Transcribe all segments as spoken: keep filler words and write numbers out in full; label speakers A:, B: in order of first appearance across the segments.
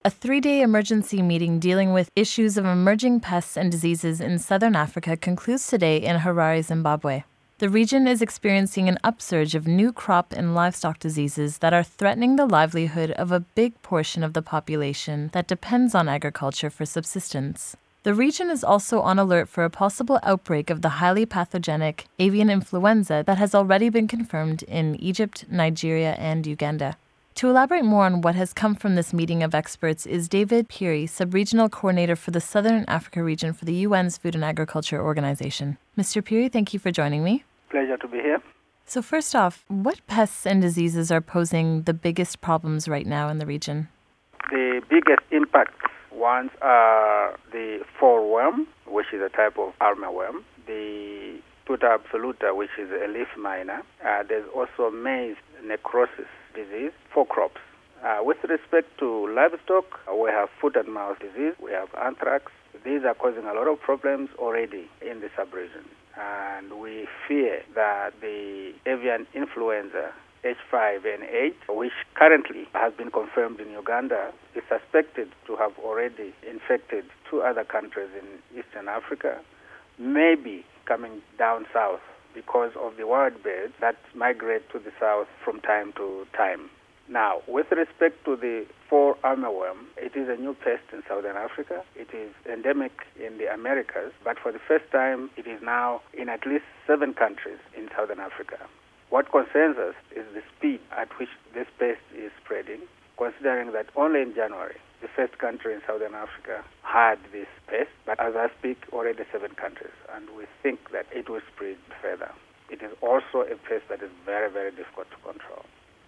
A: A three-day emergency meeting dealing with issues of emerging pests and diseases in southern Africa concludes today in Harare, Zimbabwe. The region is experiencing an upsurge of new crop and livestock diseases that are threatening the livelihood of a big portion of the population that depends on agriculture for subsistence. The region is also on alert for a possible outbreak of the highly pathogenic avian influenza that has already been confirmed in Egypt, Nigeria, and Uganda. To elaborate more on what has come from this meeting of experts is David Phiri, Sub-Regional Coordinator for the Southern Africa region for the U N's Food and Agriculture Organization. Mister Phiri, thank you for joining me.
B: Pleasure to be here.
A: So first off, what pests and diseases are posing the biggest problems right now in the region?
B: The biggest impact ones are the fallworm, which is a type of armyworm, the Tuta absoluta, which is a leaf miner. Uh, there's also maize necrosis disease for crops. Uh, with respect to livestock, uh, we have foot and mouth disease, we have anthrax. These are causing a lot of problems already in the sub-region. And we fear that the avian influenza H five N eight, which currently has been confirmed in Uganda, is suspected to have already infected two other countries in Eastern Africa, maybe coming down south because of the wild birds that migrate to the south from time to time. Now, with respect to the fall armyworm, it is a new pest in southern Africa. It is endemic in the Americas, but for the first time, it is now in at least seven countries in southern Africa. What concerns us is the speed at which this pest is spreading, considering that only in January, the first country in southern Africa had this pest, but as I speak, already seven countries, and we think that it will spread further. It is also a pest that is very, very difficult to control.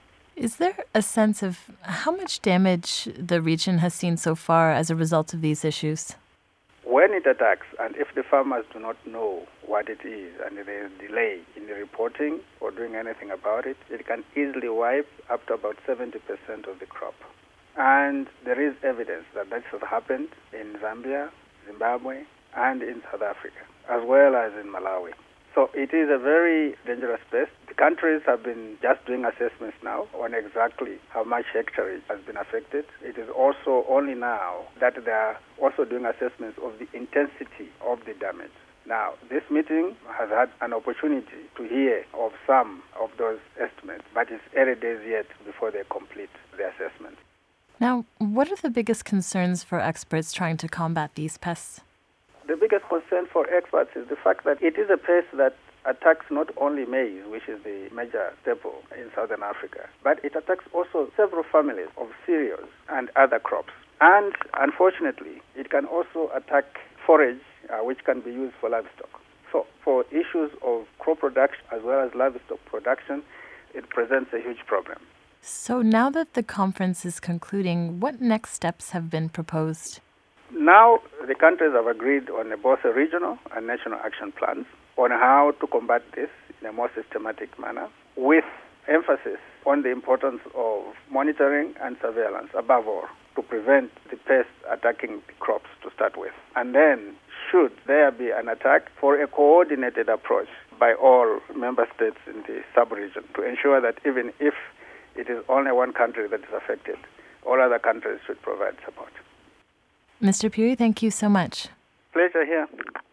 A: Is there a sense of how much damage the region has seen so far as a result of these issues?
B: When it attacks, and if the farmers do not know what it is and there is delay in the reporting or doing anything about it, it can easily wipe up to about seventy percent of the crop. And there is evidence that this has happened in Zambia, Zimbabwe, and in South Africa, as well as in Malawi. So it is a very dangerous pest. The countries have been just doing assessments now on exactly how much hectareage has been affected. It is also only now that they are also doing assessments of the intensity of the damage. Now, this meeting has had an opportunity to hear of some of those estimates, but it's early days yet before they complete the assessment.
A: Now, what are the biggest concerns for experts trying to combat these pests?
B: The biggest concern for experts is the fact that it is a pest that attacks not only maize, which is the major staple in southern Africa, but it attacks also several families of cereals and other crops. And unfortunately, it can also attack forage, uh, which can be used for livestock. So for issues of crop production as well as livestock production, it presents a huge problem.
A: So now that the conference is concluding, what next steps have been proposed?
B: Now, the countries have agreed on both a regional and national action plans on how to combat this in a more systematic manner, with emphasis on the importance of monitoring and surveillance, above all, to prevent the pests attacking the crops to start with. And then, should there be an attack, for a coordinated approach by all member states in the sub-region to ensure that even if it is only one country that is affected, all other countries should provide support.
A: Mister Phiri, thank you so much.
B: Pleasure here.